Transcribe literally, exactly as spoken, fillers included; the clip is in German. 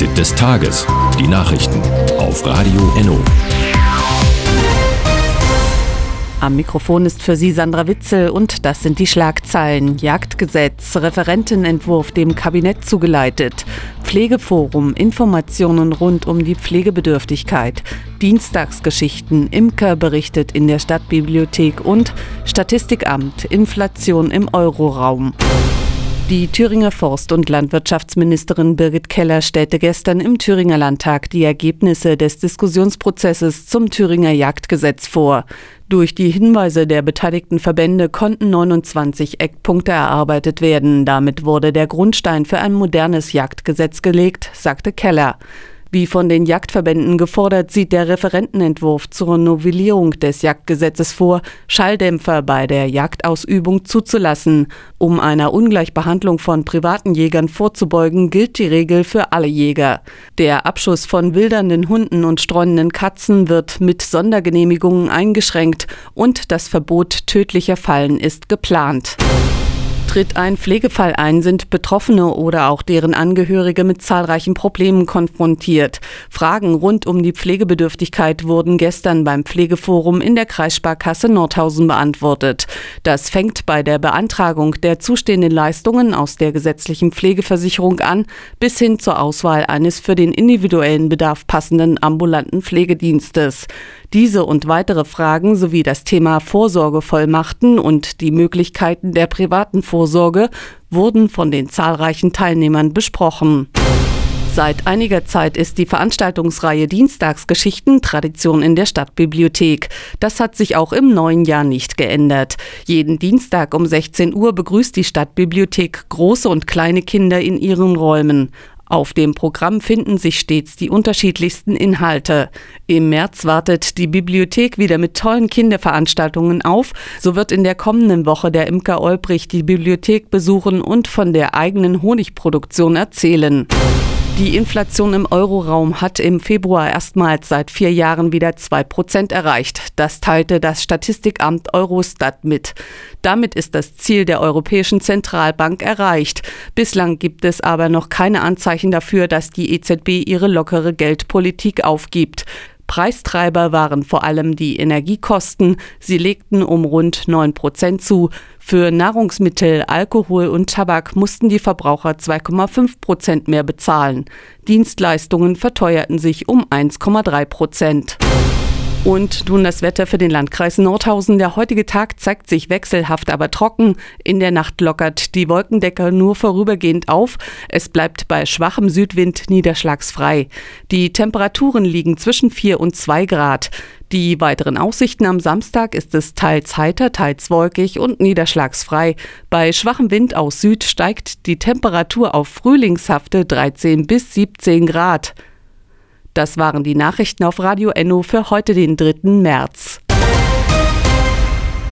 Fazit des Tages. Die Nachrichten auf Radio Enno. Am Mikrofon ist für Sie Sandra Witzel und das sind die Schlagzeilen. Jagdgesetz, Referentenentwurf dem Kabinett zugeleitet. Pflegeforum, Informationen rund um die Pflegebedürftigkeit. Dienstagsgeschichten, Imker berichtet in der Stadtbibliothek und Statistikamt, Inflation im Euroraum. Die Thüringer Forst- und Landwirtschaftsministerin Birgit Keller stellte gestern im Thüringer Landtag die Ergebnisse des Diskussionsprozesses zum Thüringer Jagdgesetz vor. Durch die Hinweise der beteiligten Verbände konnten neunundzwanzig Eckpunkte erarbeitet werden. Damit wurde der Grundstein für ein modernes Jagdgesetz gelegt, sagte Keller. Wie von den Jagdverbänden gefordert, sieht der Referentenentwurf zur Novellierung des Jagdgesetzes vor, Schalldämpfer bei der Jagdausübung zuzulassen. Um einer Ungleichbehandlung von privaten Jägern vorzubeugen, gilt die Regel für alle Jäger. Der Abschuss von wildernden Hunden und streunenden Katzen wird mit Sondergenehmigungen eingeschränkt und das Verbot tödlicher Fallen ist geplant. Tritt ein Pflegefall ein, sind Betroffene oder auch deren Angehörige mit zahlreichen Problemen konfrontiert. Fragen rund um die Pflegebedürftigkeit wurden gestern beim Pflegeforum in der Kreissparkasse Nordhausen beantwortet. Das fängt bei der Beantragung der zustehenden Leistungen aus der gesetzlichen Pflegeversicherung an, bis hin zur Auswahl eines für den individuellen Bedarf passenden ambulanten Pflegedienstes. Diese und weitere Fragen sowie das Thema Vorsorgevollmachten und die Möglichkeiten der privaten Vorsorge wurden von den zahlreichen Teilnehmern besprochen. Seit einiger Zeit ist die Veranstaltungsreihe Dienstagsgeschichten Tradition in der Stadtbibliothek. Das hat sich auch im neuen Jahr nicht geändert. Jeden Dienstag um sechzehn Uhr begrüßt die Stadtbibliothek große und kleine Kinder in ihren Räumen. Auf dem Programm finden sich stets die unterschiedlichsten Inhalte. Im März wartet die Bibliothek wieder mit tollen Kinderveranstaltungen auf. So wird in der kommenden Woche der Imker Olbrich die Bibliothek besuchen und von der eigenen Honigproduktion erzählen. Die Inflation im Euroraum hat im Februar erstmals seit vier Jahren wieder zwei Prozent erreicht. Das teilte das Statistikamt Eurostat mit. Damit ist das Ziel der Europäischen Zentralbank erreicht. Bislang gibt es aber noch keine Anzeichen dafür, dass die E Z B ihre lockere Geldpolitik aufgibt. Preistreiber waren vor allem die Energiekosten. Sie legten um rund neun Prozent zu. Für Nahrungsmittel, Alkohol und Tabak mussten die Verbraucher zwei Komma fünf Prozent mehr bezahlen. Dienstleistungen verteuerten sich um eins Komma drei Prozent. Und nun das Wetter für den Landkreis Nordhausen. Der heutige Tag zeigt sich wechselhaft, aber trocken. In der Nacht lockert die Wolkendecke nur vorübergehend auf. Es bleibt bei schwachem Südwind niederschlagsfrei. Die Temperaturen liegen zwischen vier und zwei Grad. Die weiteren Aussichten am Samstag ist es teils heiter, teils wolkig und niederschlagsfrei. Bei schwachem Wind aus Süd steigt die Temperatur auf frühlingshafte dreizehn bis siebzehn Grad. Das waren die Nachrichten auf Radio Enno für heute, den dritten März.